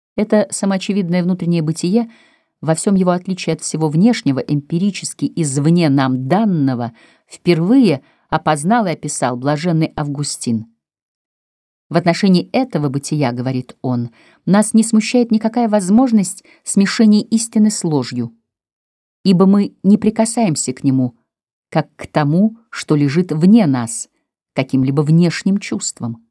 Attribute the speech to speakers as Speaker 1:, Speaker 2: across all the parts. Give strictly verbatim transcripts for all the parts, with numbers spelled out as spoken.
Speaker 1: Это самоочевидное внутреннее бытие, во всем его отличие от всего внешнего, эмпирически извне нам данного, впервые опознал и описал блаженный Августин. В отношении этого бытия, говорит он, нас не смущает никакая возможность смешения истины с ложью, ибо мы не прикасаемся к нему, как к тому, что лежит вне нас, каким-либо внешним чувством.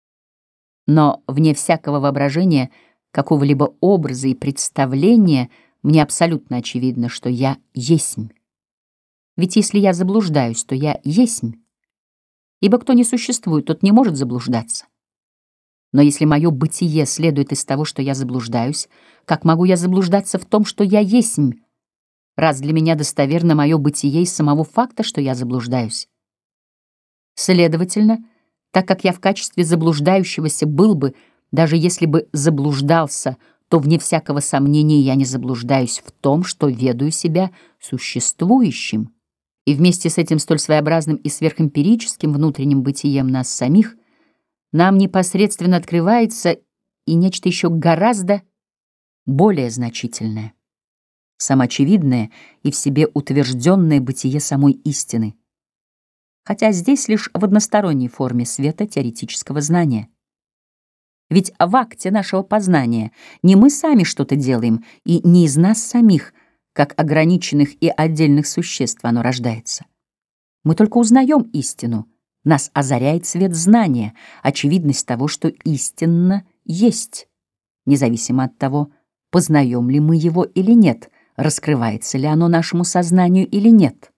Speaker 1: Но вне всякого воображения, какого-либо образа и представления мне абсолютно очевидно, что я есмь. Ведь если я заблуждаюсь, то я есмь, ибо кто не существует, тот не может заблуждаться. Но если мое бытие следует из того, что я заблуждаюсь, как могу я заблуждаться в том, что я есмь, раз для меня достоверно мое бытие из самого факта, что я заблуждаюсь? Следовательно, так как я в качестве заблуждающегося был бы, даже если бы заблуждался, то вне всякого сомнения я не заблуждаюсь в том, что ведаю себя существующим, и вместе с этим столь своеобразным и сверхэмпирическим внутренним бытием нас самих нам непосредственно открывается и нечто еще гораздо более значительное, самоочевидное и в себе утвержденное бытие самой истины, хотя здесь лишь в односторонней форме света теоретического знания. Ведь в акте нашего познания не мы сами что-то делаем, и не из нас самих, как ограниченных и отдельных существ, оно рождается. Мы только узнаем истину, нас озаряет свет знания, очевидность того, что истинно есть, независимо от того, познаем ли мы его или нет, раскрывается ли оно нашему сознанию или нет.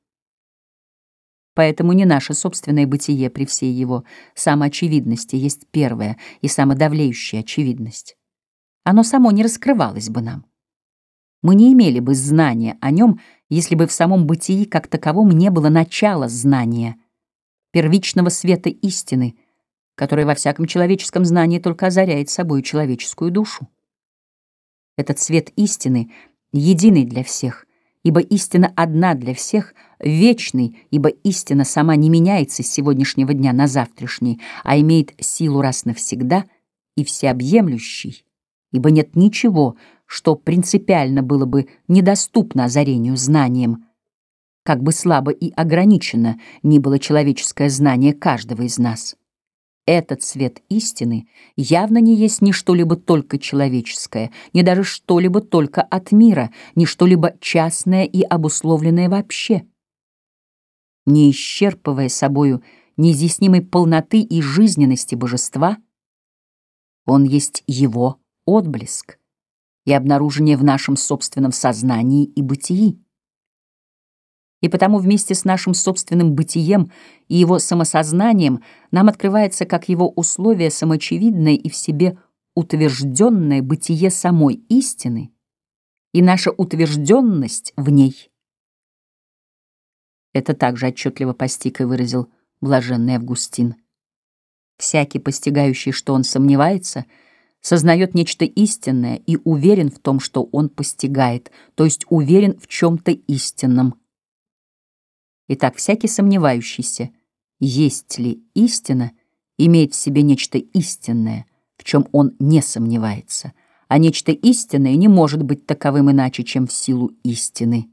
Speaker 1: Поэтому не наше собственное бытие при всей его самоочевидности есть первая и самодавлеющая очевидность. Оно само не раскрывалось бы нам. Мы не имели бы знания о нем, если бы в самом бытии как таковом не было начала знания, первичного света истины, который во всяком человеческом знании только озаряет собой человеческую душу. Этот свет истины единый для всех, ибо истина одна для всех, вечный, ибо истина сама не меняется с сегодняшнего дня на завтрашний, а имеет силу раз навсегда, и всеобъемлющий, ибо нет ничего, что принципиально было бы недоступно озарению знанием, как бы слабо и ограничено ни было человеческое знание каждого из нас. Этот свет истины явно не есть ни что-либо только человеческое, ни даже что-либо только от мира, ни что-либо частное и обусловленное вообще. Не исчерпывая собою неизъяснимой полноты и жизненности божества, он есть его отблеск и обнаружение в нашем собственном сознании и бытии. И потому вместе с нашим собственным бытием и его самосознанием нам открывается как его условие самоочевидное и в себе утвержденное бытие самой истины и наша утвержденность в ней. Это также отчетливо постиг и выразил блаженный Августин. Всякий, постигающий, что он сомневается, сознает нечто истинное и уверен в том, что он постигает, то есть уверен в чем-то истинном. Итак, всякий сомневающийся, есть ли истина, имеет в себе нечто истинное, в чем он не сомневается, а нечто истинное не может быть таковым иначе, чем в силу истины.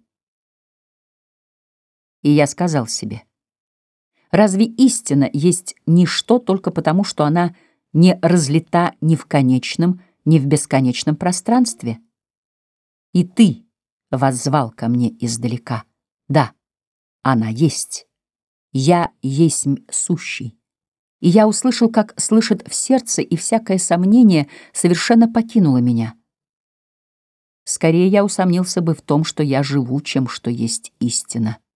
Speaker 1: И я сказал себе, разве истина есть ничто только потому, что она не разлита ни в конечном, ни в бесконечном пространстве? И ты воззвал ко мне издалека. Да, она есть. Я есмь сущий. И я услышал, как слышит в сердце, и всякое сомнение совершенно покинуло меня. Скорее я усомнился бы в том, что я живу, чем что есть истина.